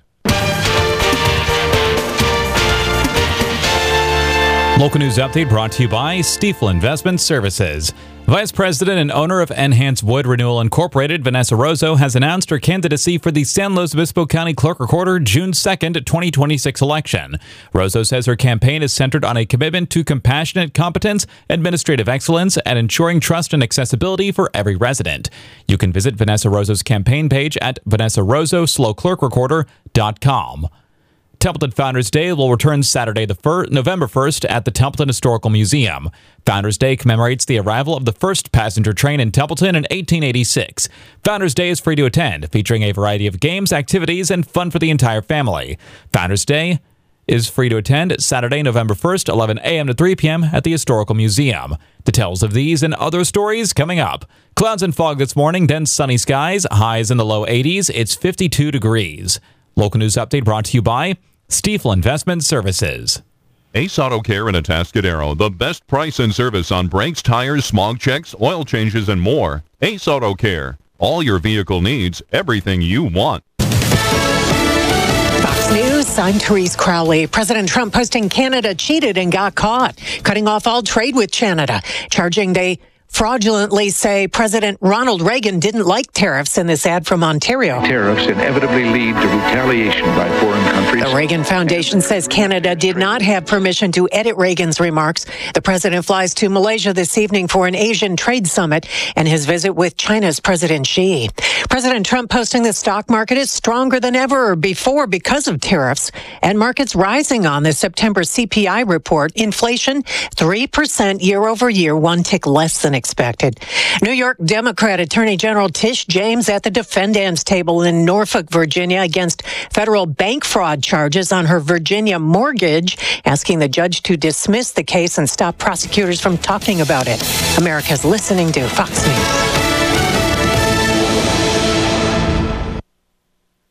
Local news update brought to you by Stiefel Investment Services. Vice President and owner of Enhanced Wood Renewal Incorporated, Vanessa Rozo, has announced her candidacy for the San Luis Obispo County Clerk Recorder June second, twenty twenty-six election. Rozo says her campaign is centered on a commitment to compassionate competence, administrative excellence, and ensuring trust and accessibility for every resident. You can visit Vanessa Rozo's campaign page at vanessa rozo slow clerk recorder dot com. Templeton Founders Day will return Saturday, the fir- November first at the Templeton Historical Museum. Founders Day commemorates the arrival of the first passenger train in Templeton in eighteen eighty-six. Founders Day is free to attend, featuring a variety of games, activities, and fun for the entire family. Founders Day is free to attend Saturday, November first, eleven a.m. to three p.m. at the Historical Museum. Details of these and other stories coming up. Clouds and fog this morning, then sunny skies, highs in the low eighties. It's fifty-two degrees. Local news update brought to you by Stiefel Investment Services. Ace Auto Care in Atascadero, the best price and service on brakes, tires, smog checks, oil changes, and more. Ace Auto Care. All your vehicle needs, everything you want. Fox News, I'm Therese Crowley. President Trump posting Canada cheated and got caught, cutting off all trade with Canada, charging they fraudulently say President Ronald Reagan didn't like tariffs in this ad from Ontario. Tariffs inevitably lead to retaliation by foreign countries. The Reagan Foundation says Canada did not have permission to edit Reagan's remarks. The president flies to Malaysia this evening for an Asian trade summit and his visit with China's President Xi. President Trump posting the stock market is stronger than ever before because of tariffs and markets rising on the September C P I report. Inflation three percent year over year, one tick less than expected. New York Democrat Attorney General Tish James at the defendant's table in Norfolk, Virginia, against federal bank fraud charges on her Virginia mortgage, asking the judge to dismiss the case and stop prosecutors from talking about it. America's listening to Fox News.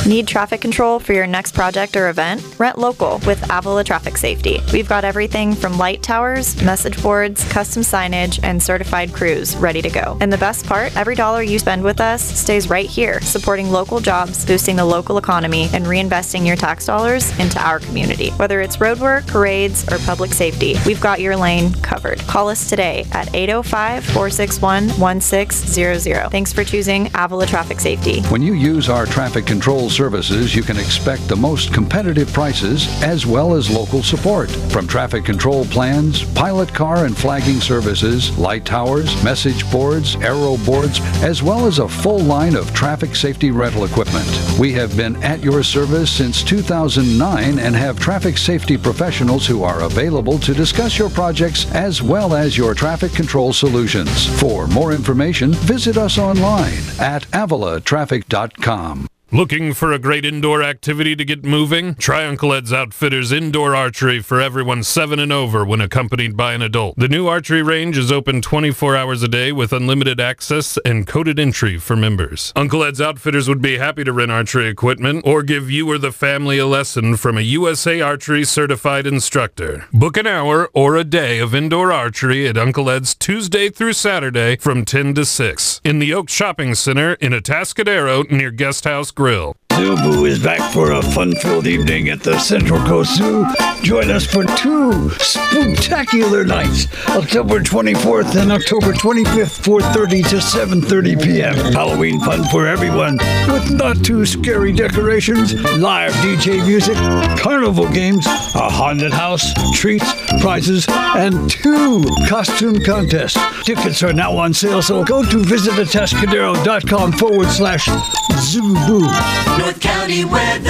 Need traffic control for your next project or event? Rent local with Avila Traffic Safety. We've got everything from light towers, message boards, custom signage, and certified crews ready to go. And the best part, every dollar you spend with us stays right here, supporting local jobs, boosting the local economy, and reinvesting your tax dollars into our community. Whether it's roadwork, parades, or public safety, we've got your lane covered. Call us today at eight oh five, four six one, one six zero zero. Thanks for choosing Avila Traffic Safety. When you use our traffic control services, you can expect the most competitive prices as well as local support. From traffic control plans, pilot car and flagging services, light towers, message boards, arrow boards, as well as a full line of traffic safety rental equipment. We have been at your service since two thousand nine and have traffic safety professionals who are available to discuss your projects as well as your traffic control solutions. For more information, visit us online at avila traffic dot com. Looking for a great indoor activity to get moving? Try Uncle Ed's Outfitters Indoor Archery for everyone seven and over when accompanied by an adult. The new archery range is open twenty-four hours a day with unlimited access and coded entry for members. Uncle Ed's Outfitters would be happy to rent archery equipment or give you or the family a lesson from a U S A Archery certified instructor. Book an hour or a day of indoor archery at Uncle Ed's Tuesday through Saturday from ten to six in the Oak Shopping Center in Atascadero near Guest House Grill. Zubu is back for a fun-filled evening at the Central Coast Zoo. Join us for two spectacular nights, October twenty-fourth and October twenty-fifth, four thirty to seven thirty p.m. Halloween fun for everyone with not too scary decorations, live D J music, carnival games, a haunted house, treats, prizes, and two costume contests. Tickets are now on sale, so go to visitatascadero.com forward slash Zubu. North County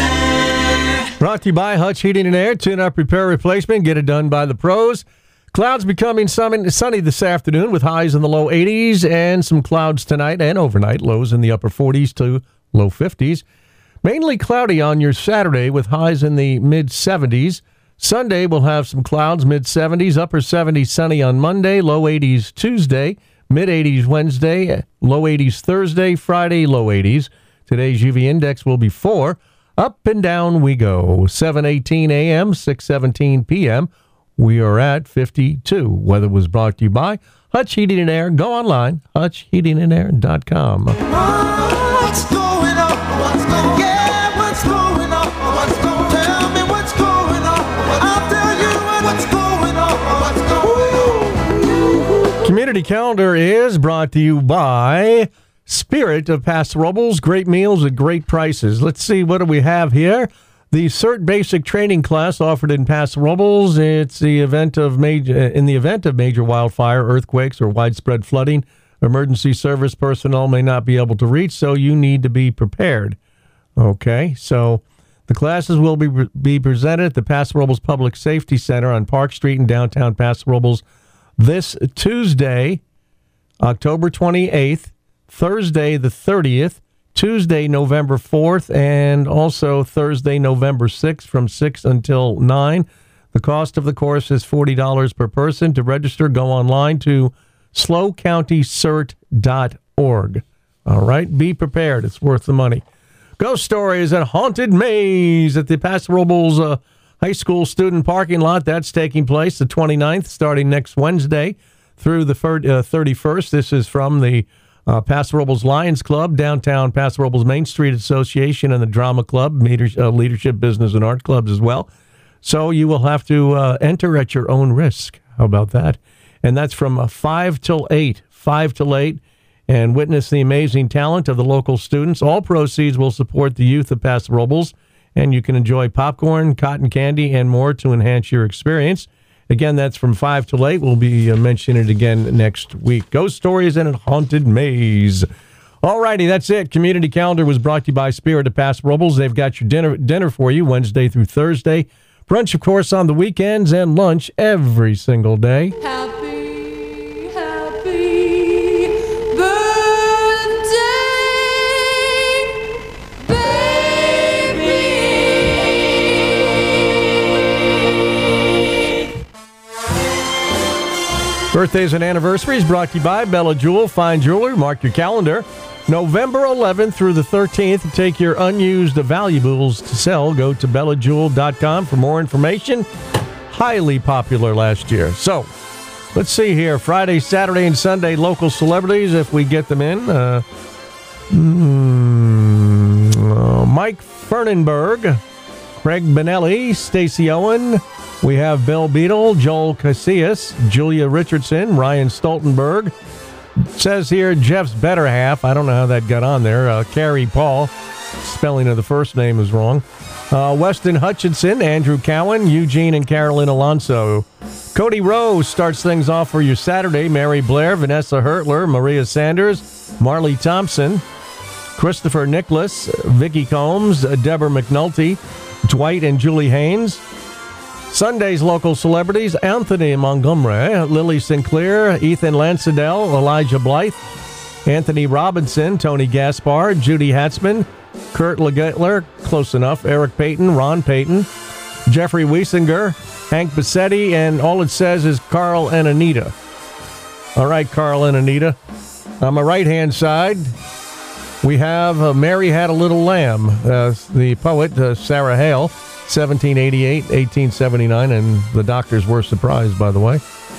weather. Brought to you by Hutch Heating and Air. Tune-up, repair, replacement. Get it done by the pros. Clouds becoming sunny this afternoon with highs in the low eighties and some clouds tonight and overnight. Lows in the upper forties to low fifties. Mainly cloudy on your Saturday with highs in the mid-seventies. Sunday we'll have some clouds, mid-seventies, upper seventies sunny on Monday, low eighties Tuesday, mid-eighties Wednesday, low eighties Thursday, Friday, low eighties. Today's U V index will be four. Up and down we go. seven eighteen a.m., six seventeen p.m. We are at fifty-two. Weather was brought to you by Hutch Heating and Air. Go online, hutch heating and air dot com. What's going on? What's going on? Yeah, what's going on? What's going on? Tell me what's going on. I'll tell you what's going on. What's going on? Community Calendar is brought to you by Spirit of Paso Robles. Great meals at great prices. Let's see, what do we have here? The CERT Basic Training class offered in Paso Robles. It's the event of major in the event of major wildfire, earthquakes, or widespread flooding. Emergency service personnel may not be able to reach, so you need to be prepared. Okay, so the classes will be be presented at the Paso Robles Public Safety Center on Park Street in downtown Paso Robles this Tuesday, October twenty-eighth. Thursday the thirtieth, Tuesday November fourth, and also Thursday November sixth from six until nine. The cost of the course is forty dollars per person. To register, go online to slow county cert dot org. All right, be prepared. It's worth the money. Ghost Stories at Haunted Maze at the Paso Robles uh, High School student parking lot. That's taking place the twenty-ninth, starting next Wednesday through the thirty-first. This is from the Uh, Paso Robles Lions Club, downtown Paso Robles Main Street Association, and the Drama Club, uh, Leadership, Business, and Art Clubs as well. So you will have to uh, enter at your own risk. How about that? And that's from uh, five till eight, five till eight, and witness the amazing talent of the local students. All proceeds will support the youth of Paso Robles, and you can enjoy popcorn, cotton candy, and more to enhance your experience. Again, that's from five till eight. We'll be uh, mentioning it again next week. Ghost Stories in a Haunted Maze. All righty, that's it. Community Calendar was brought to you by Spirit of Paso Robles. They've got your dinner dinner for you Wednesday through Thursday. Brunch, of course, on the weekends, and lunch every single day. Happy, happy birthday, baby. Birthdays and anniversaries brought to you by Bella Jewel. Fine jeweler. Mark your calendar. November eleventh through the thirteenth, take your unused valuables to sell. Go to bella jewel dot com for more information. Highly popular last year. So, let's see here. Friday, Saturday, and Sunday local celebrities, if we get them in. Uh, mm, uh, Mike Fernenberg, Craig Benelli, Stacey Owen. We have Bill Beadle, Joel Casillas, Julia Richardson, Ryan Stoltenberg. It says here Jeff's better half. I don't know how that got on there. Uh, Carrie Paul. Spelling of the first name is wrong. Uh, Weston Hutchinson, Andrew Cowan, Eugene and Carolyn Alonso. Cody Rose starts things off for your Saturday. Mary Blair, Vanessa Hertler, Maria Sanders, Marley Thompson, Christopher Nicholas, Vicky Combs, Deborah McNulty, Dwight and Julie Haynes. Sunday's local celebrities, Anthony Montgomery, Lily Sinclair, Ethan Lansadell, Elijah Blythe, Anthony Robinson, Tony Gaspar, Judy Hatzman, Kurt Legetler, close enough, Eric Payton, Ron Payton, Jeffrey Wiesinger, Hank Bassetti, and all it says is Carl and Anita. All right, Carl and Anita. On my right-hand side, we have uh, Mary Had a Little Lamb, uh, the poet, uh, Sarah Hale, seventeen eighty-eight, eighteen seventy-nine, and the doctors were surprised, by the way.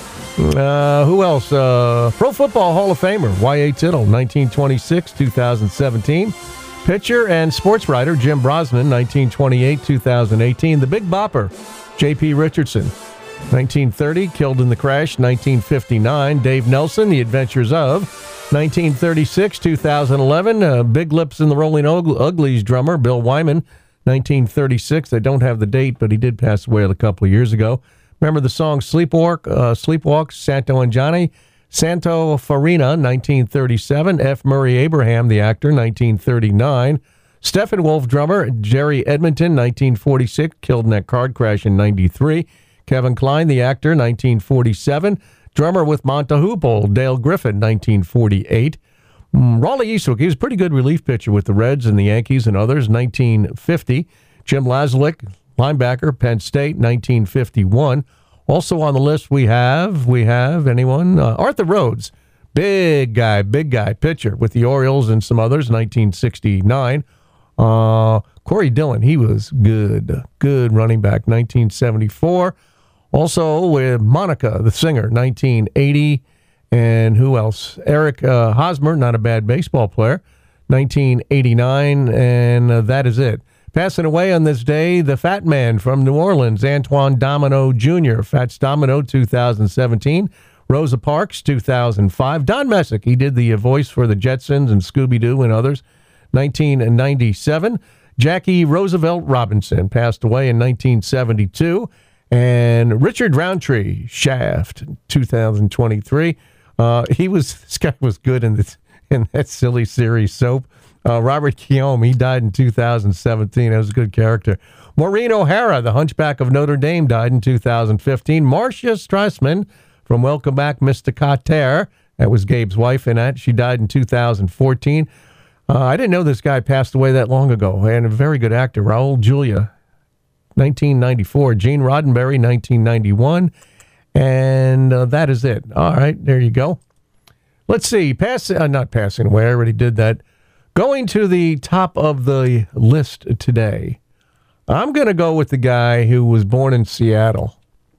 Uh, who else? Uh, Pro Football Hall of Famer, Y A. Tittle, nineteen twenty-six, two thousand seventeen. Pitcher and sports writer, Jim Brosnan, nineteen twenty-eight, two thousand eighteen. The Big Bopper, J P. Richardson, nineteen thirty, killed in the crash, nineteen fifty-nine. Dave Nelson, The Adventures of, nineteen thirty-six, two thousand eleven. Uh, Big Lips and the Rolling Uglies drummer, Bill Wyman, nineteen thirty-six. I don't have the date, but he did pass away a couple of years ago. Remember the song Sleepwalk, uh, Sleepwalk, Santo and Johnny? Santo Farina, nineteen thirty-seven. F. Murray Abraham, the actor, nineteen thirty-nine. Steppenwolf drummer, Jerry Edmonton, nineteen forty-six, killed in that car crash in ninety-three. Kevin Kline, the actor, nineteen forty-seven. Drummer with Montahoople, Dale Griffin, nineteen forty-eight. Mm, Raleigh Eastwick, he was a pretty good relief pitcher with the Reds and the Yankees and others, nineteen fifty. Jim Lazlick, linebacker, Penn State, nineteen fifty-one. Also on the list we have, we have, anyone? Uh, Arthur Rhodes, big guy, big guy, pitcher with the Orioles and some others, nineteen sixty-nine. Uh, Corey Dillon, he was good, good running back, nineteen seventy-four. Also with Monica, the singer, nineteen eighty. And who else? Eric uh, Hosmer, not a bad baseball player, nineteen eighty-nine, and uh, that is it. Passing away on this day, the Fat Man from New Orleans, Antoine Domino Junior Fats Domino, two thousand seventeen. Rosa Parks, two thousand five. Don Messick, he did the voice for the Jetsons and Scooby-Doo and others, nineteen ninety-seven. Jackie Roosevelt Robinson passed away in nineteen seventy-two. And Richard Roundtree, Shaft, two thousand twenty-three. Uh, he was, this guy was good in, this, in that silly series Soap. Uh, Robert Guillaume, he died in two thousand seventeen. That was a good character. Maureen O'Hara, the Hunchback of Notre Dame, died in two thousand fifteen. Marcia Strassman from Welcome Back, Mister Carter. That was Gabe's wife in that. She died in two thousand fourteen. Uh, I didn't know this guy passed away that long ago. And a very good actor, Raul Julia, nineteen ninety-four. Gene Roddenberry, nineteen ninety-one. And uh, that is it. All right, there you go. Let's see. Pass, uh, not passing away. I already did that. Going to the top of the list today, I'm going to go with the guy who was born in Seattle.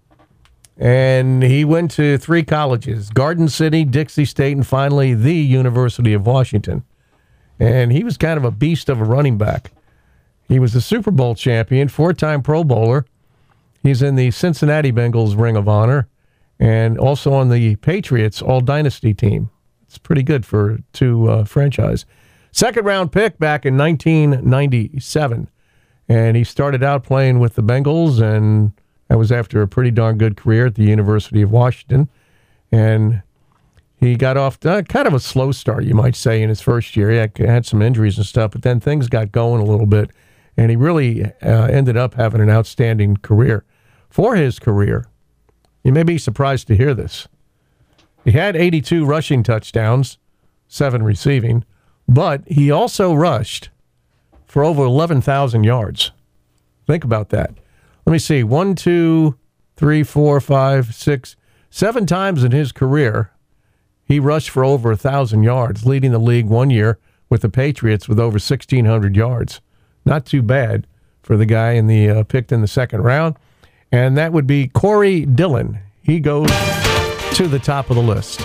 And he went to three colleges, Garden City, Dixie State, and finally the University of Washington. And he was kind of a beast of a running back. He was a Super Bowl champion, four-time Pro Bowler. He's in the Cincinnati Bengals Ring of Honor and also on the Patriots All-Dynasty team. It's pretty good for two uh, franchise. Second round pick back in nineteen ninety-seven. And he started out playing with the Bengals, and that was after a pretty darn good career at the University of Washington. And he got off to kind of a slow start, you might say, in his first year. He had, had some injuries and stuff, but then things got going a little bit. And he really uh, ended up having an outstanding career. For his career, you may be surprised to hear this. He had eighty-two rushing touchdowns, seven receiving. But he also rushed for over eleven thousand yards. Think about that. Let me see. One, two, three, four, five, six, seven times in his career, he rushed for over one thousand yards, leading the league one year with the Patriots with over sixteen hundred yards. Not too bad for the guy in the uh, picked in the second round. And that would be Corey Dillon. He goes to the top of the list.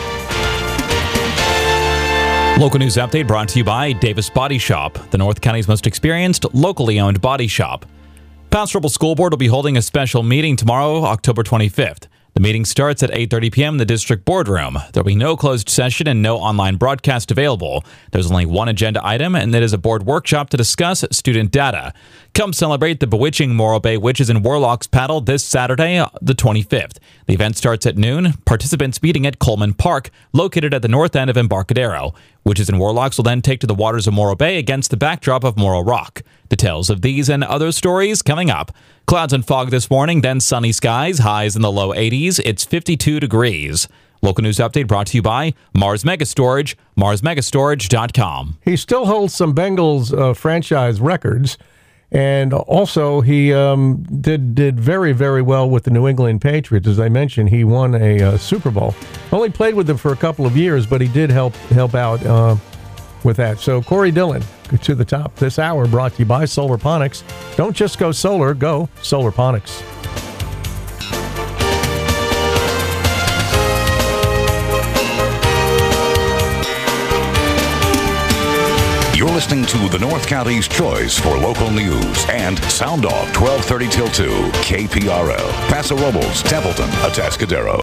Local news update brought to you by Davis Body Shop, the North County's most experienced, locally owned body shop. Paso Robles School Board will be holding a special meeting tomorrow, October twenty-fifth. The meeting starts at eight thirty p.m. in the district boardroom. There will be no closed session and no online broadcast available. There's only one agenda item, and that is a board workshop to discuss student data. Come celebrate the bewitching Morro Bay Witches and Warlocks paddle this Saturday, the twenty-fifth. The event starts at noon. Participants meeting at Coleman Park, located at the north end of Embarcadero. Witches and Warlocks will then take to the waters of Morro Bay against the backdrop of Morro Rock. Details of these and other stories coming up. Clouds and fog this morning, then sunny skies, highs in the low eighties. It's fifty-two degrees. Local news update brought to you by Mars Mega Storage, mars mega storage dot com. He still holds some Bengals uh, franchise records, and also he um, did did very, very well with the New England Patriots. As I mentioned, he won a uh, Super Bowl. Only played with them for a couple of years, but he did help help out uh, with that. So Corey Dillon to the top this hour, brought to you by Solarponics. Don't just go solar, go Solarponics. You're listening to the North County's choice for local news and Sound Off twelve thirty till two, K P R L, Paso Robles, Templeton, Atascadero.